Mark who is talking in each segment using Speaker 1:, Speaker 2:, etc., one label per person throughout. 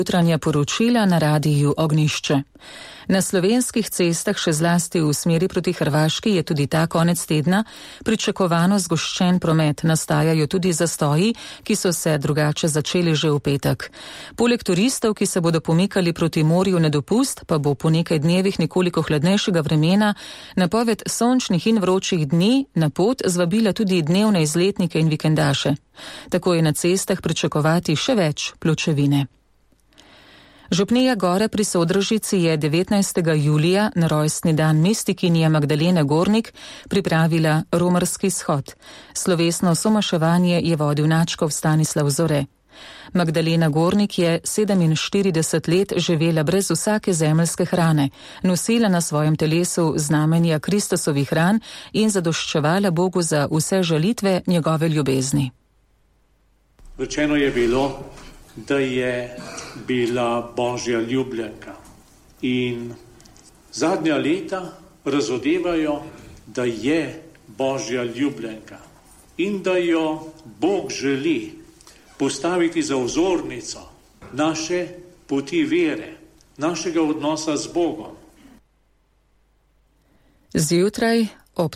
Speaker 1: Jutranja poročila na radiju Ognjišče. Na slovenskih cestah, še zlasti v smeri proti Hrvaški, je tudi ta konec tedna pričakovano zgoščen promet. Nastajajo tudi zastoji, ki so se drugače začeli že v petek. Poleg turistov, ki se bodo pomikali proti morju na dopust, pa bo po nekaj dnevih nekoliko hladnejšega vremena napoved sončnih in vročih dni na pot zvabila tudi dnevne izletnike in vikendaše. Tako je na cestah pričakovati še več pločevine. Župnija Gore pri Sodražici je 19. julija na rojstni dan mistikinje Magdalene Gornik pripravila romarski shod. Slovesno somaševanje je vodil nadškof Stanislav Zore. Magdalena Gornik je 47 let živela brez vsake zemeljske hrane, nosila na svojem telesu znamenja Kristusovih ran in zadoščevala Bogu za vse žalitve njegove ljubezni.
Speaker 2: Rečeno je bilo, da je bila Božja ljubljenka. In zadnja leta razodevajo, da je Božja ljubljenka in da jo Bog želi postaviti za vzornico naše poti vere, našega odnosa z Bogom.
Speaker 1: Zjutraj ob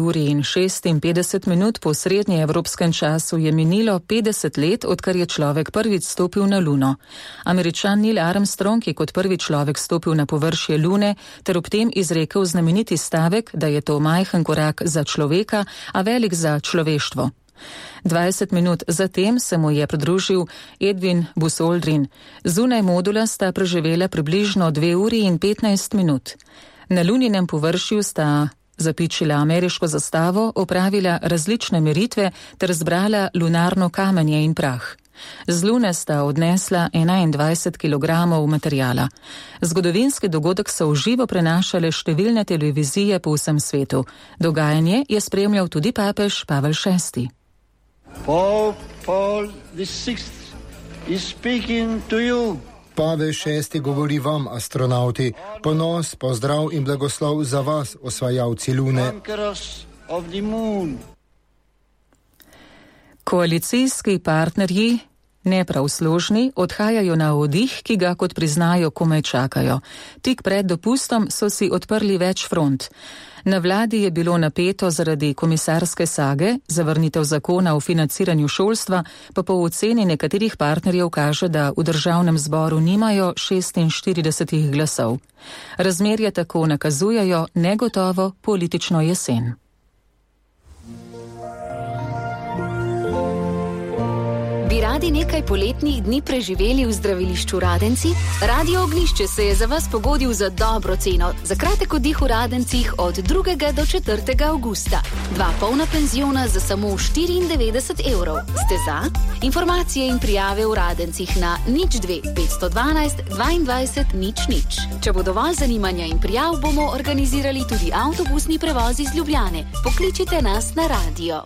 Speaker 1: 3:56 po srednjeevropskem času je minilo 50 let, odkar je človek prvič stopil na Luno. Američan Neil Armstrong je kot prvi človek stopil na površje Lune ter ob tem izrekel znameniti stavek, da je to majhen korak za človeka, a velik za človeštvo. 20 minut zatem se mu je pridružil Edwin Buzz Aldrin. Zunaj modula sta preživela približno 2 uri in 15 minut. Na Luninem površju sta zapičila ameriško zastavo, opravila različne meritve ter zbrala lunarno kamenje in prah. Z Lune sta odnesla 21 kilogramov materijala. Zgodovinski dogodek so v živo prenašale številne televizije po vsem svetu. Dogajanje je spremljal tudi papež Pavel VI.
Speaker 3: Pope Paul VI is speaking to you.
Speaker 4: Pavel VI govori vam, astronauti, ponos, pozdrav in blagoslov za vas, osvajalci Lune.
Speaker 1: Koalicijski partnerji, ne prav složni, odhajajo na oddih, ki ga, kot priznajo, komaj čakajo. Tik pred dopustom so si odprli več front. Na vladi je bilo napeto zaradi komisarske sage, zavrnitev zakona o financiranju šolstva, pa po oceni nekaterih partnerjev kaže, da v državnem zboru nimajo 46 glasov. Razmerja tako nakazujejo negotovo politično jesen.
Speaker 5: Bi radi nekaj poletnih dni preživeli v zdravilišču Radenci? Radio Ognjišče se je za vas pogodil za dobro ceno. Za kratek oddih v Radencih od 2. do 4. avgusta. 2 polna penziona za samo 94 evrov. Ste za? Informacije in prijave v Radencih na 02 512 22 00. Če bo dovolj zanimanja in prijav, bomo organizirali tudi avtobusni prevoz iz Ljubljane. Pokličite nas na radio.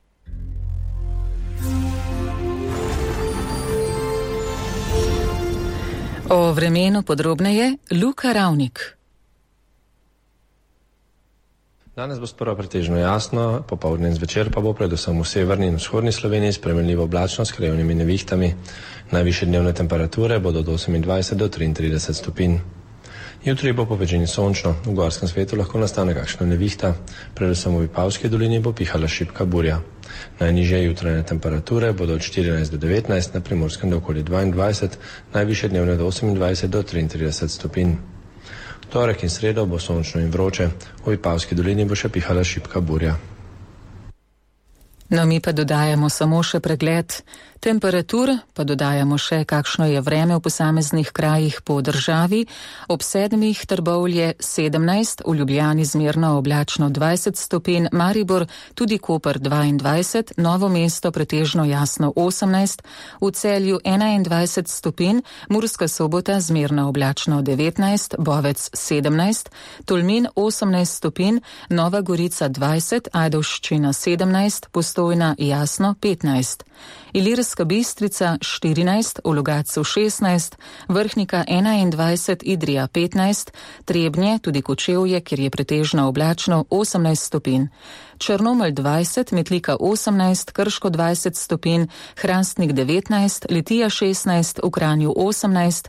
Speaker 1: O vremenu podrobneje Luka Ravnik.
Speaker 6: Danes bo sprva pretežno jasno, popoldne in zvečer pa bo predvsem v severni in vzhodni Sloveniji spremenljivo oblačno s krajevnimi nevihtami. Najvišje dnevne temperature bodo od 28 do 33 stopinj. Jutri bo po večini sončno, v gorskem svetu lahko nastane kakšna nevihta, predvsem v Vipavski dolini bo pihala šibka burja. Najnižje jutranje temperature bodo od 14 do 19, na Primorskem do okoli 22, najvišje dnevne do 28 do 33 stopinj. V torek in sredo bo sončno in vroče, v Vipavski dolini bo še pihala šibka burja.
Speaker 1: No, mi pa dodajamo samo še pregled temperatur, pa dodajamo še, kakšno je vreme v posameznih krajih po državi. Ob 7 Trbovlje 17, v Ljubljani zmerno oblačno 20 stopinj, Maribor, tudi Koper 22, Novo mesto pretežno jasno 18, v Celju 21 stopinj, Murska Sobota zmerno oblačno 19, Bovec 17, Tolmin 18 stopinj, Nova Gorica 20, Ajdovščina 17, Postojna jasno 15. Ilirska Bistrica 14, v Logatcu 16, Vrhnika 21, Idrija 15, Trebnje, tudi Kočevje, kjer je pretežno oblačno 18 stopinj. Črnomelj 20, Metlika 18, Krško 20 stopinj, Hrastnik 19, Litija 16, v Kranju 18,